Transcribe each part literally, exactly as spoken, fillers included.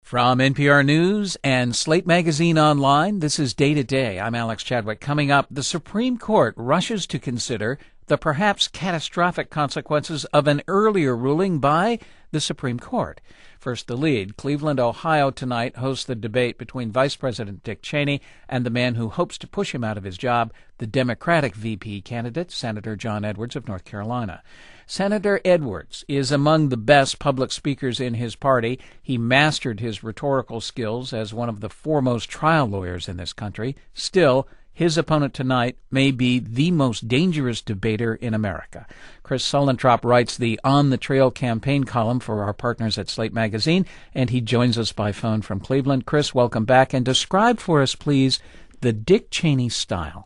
From N P R News and Slate Magazine Online, this is Day to Day. I'm Alex Chadwick. Coming up, the Supreme Court rushes to consider the perhaps catastrophic consequences of an earlier ruling by the Supreme Court. First, the lead. Cleveland, Ohio tonight hosts the debate between Vice President Dick Cheney and the man who hopes to push him out of his job, the Democratic V P candidate, Senator John Edwards of North Carolina. Senator Edwards is among the best public speakers in his party. He mastered his rhetorical skills as one of the foremost trial lawyers in this country. Still, his opponent tonight may be the most dangerous debater in America. Chris Suellentrop writes the On the Trail campaign column for our partners at Slate Magazine, and he joins us by phone from Cleveland. Chris, welcome back, and describe for us, please, the Dick Cheney style.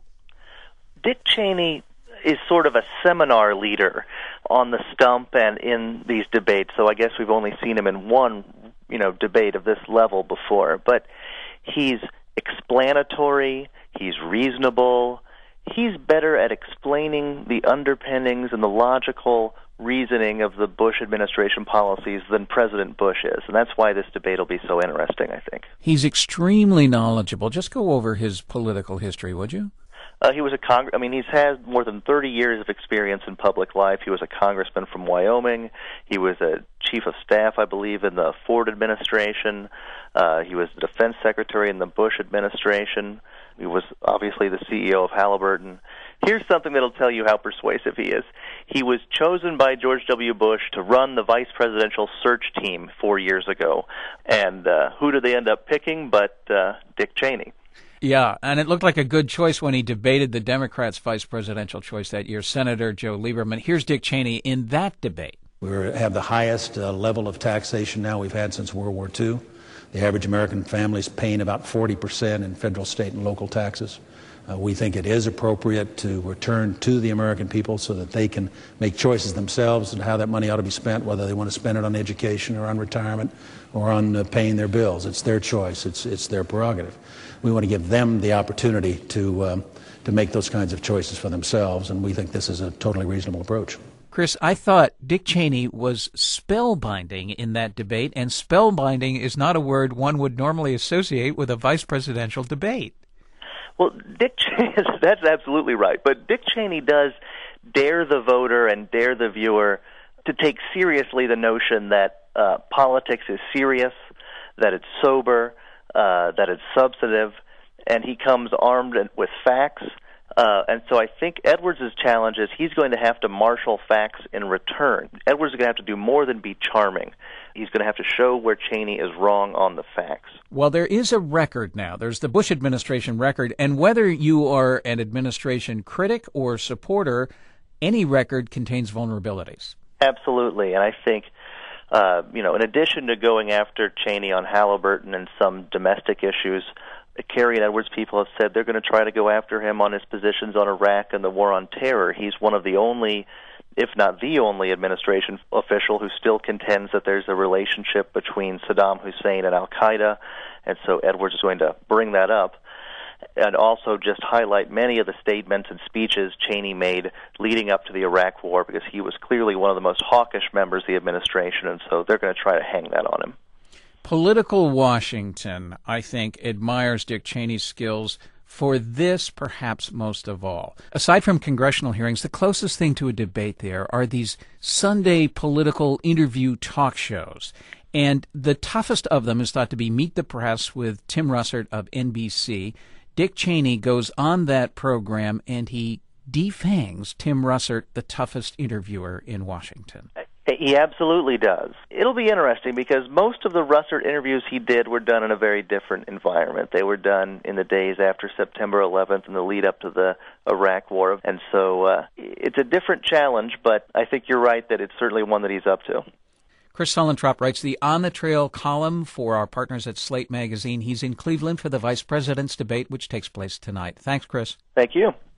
Dick Cheney is sort of a seminar leader on the stump and in these debates, so I guess we've only seen him in one, you know, debate of this level before. But he's explanatory, he's reasonable, he's better at explaining the underpinnings and the logical reasoning of the Bush administration policies than President Bush is, and that's why this debate will be so interesting, I think. He's extremely knowledgeable. Just go over his political history, would you? Uh, he was a Cong- I mean, he's had more than thirty years of experience in public life. He was a congressman from Wyoming. He was a chief of staff, I believe, in the Ford administration. Uh, he was the defense secretary in the Bush administration. He was obviously the C E O of Halliburton. Here's something that'll tell you how persuasive he is. He was chosen by George W. Bush to run the vice presidential search team four years ago. And uh, who did they end up picking but uh, Dick Cheney? Yeah, and it looked like a good choice when he debated the Democrats' vice presidential choice that year, Senator Joe Lieberman. Here's Dick Cheney in that debate. We have the highest uh, level of taxation now we've had since World War Two. The average American family is paying about forty percent in federal, state, and local taxes. Uh, we think it is appropriate to return to the American people so that they can make choices themselves and how that money ought to be spent, whether they want to spend it on education or on retirement or on uh, paying their bills. It's their choice. It's it's their prerogative. We want to give them the opportunity to um, to make those kinds of choices for themselves, and we think this is a totally reasonable approach. Chris, I thought Dick Cheney was spellbinding in that debate, and spellbinding is not a word one would normally associate with a vice presidential debate. Well, Dick Cheney, that's absolutely right. But Dick Cheney does dare the voter and dare the viewer to take seriously the notion that uh, politics is serious, that it's sober, uh, that it's substantive, and he comes armed with facts. Uh, and so I think Edwards' challenge is he's going to have to marshal facts in return. Edwards is going to have to do more than be charming. He's going to have to show where Cheney is wrong on the facts. Well, there is a record now. There's the Bush administration record, and whether you are an administration critic or supporter, any record contains vulnerabilities. Absolutely, and I think, uh, you know, in addition to going after Cheney on Halliburton and some domestic issues, Kerry and Edwards people have said they're going to try to go after him on his positions on Iraq and the war on terror. He's one of the only, if not the only, administration official who still contends that there's a relationship between Saddam Hussein and Al-Qaeda, and so Edwards is going to bring that up and also just highlight many of the statements and speeches Cheney made leading up to the Iraq war, because he was clearly one of the most hawkish members of the administration, and so they're going to try to hang that on him. Political Washington, I think, admires Dick Cheney's skills for this perhaps most of all. Aside from congressional hearings, the closest thing to a debate there are these Sunday political interview talk shows. And the toughest of them is thought to be Meet the Press with Tim Russert of N B C. Dick Cheney goes on that program and he defangs Tim Russert, the toughest interviewer in Washington. He absolutely does. It'll be interesting because most of the Russert interviews he did were done in a very different environment. They were done in the days after September eleventh and the lead up to the Iraq war. And so uh, it's a different challenge, but I think you're right that it's certainly one that he's up to. Chris Suellentrop writes the On the Trail column for our partners at Slate Magazine. He's in Cleveland for the Vice President's debate, which takes place tonight. Thanks, Chris. Thank you.